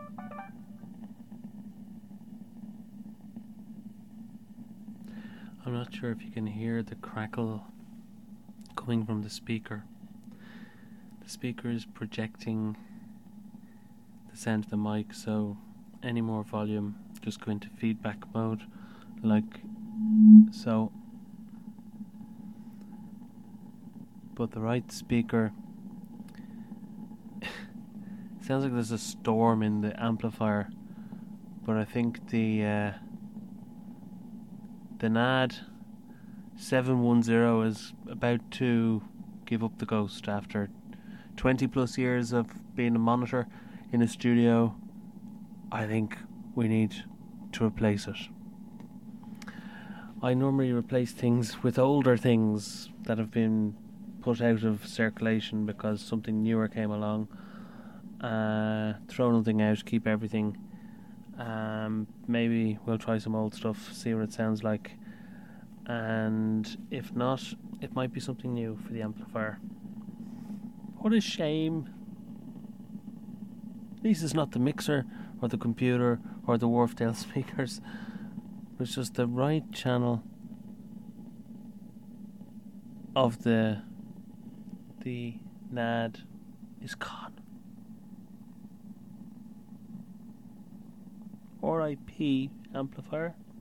I'm not sure if you can hear the crackle coming from the speaker. The speaker is projecting the sound of the mic, so any more volume just go into feedback mode, like so. But the right speaker sounds like there's a storm in the amplifier, but I think the NAD 710 is about to give up the ghost after 20 plus years of being a monitor in a studio. I think we need to replace it. I normally replace things with older things that have been put out of circulation because something newer came along. Throw nothing out, keep everything. Maybe we'll try some old stuff, see what it sounds like, and if not, it might be something new for the amplifier. What a shame. At least it's not the mixer or the computer or the Wharfdale speakers. It's just the right channel of the NAD is gone. RIP amplifier.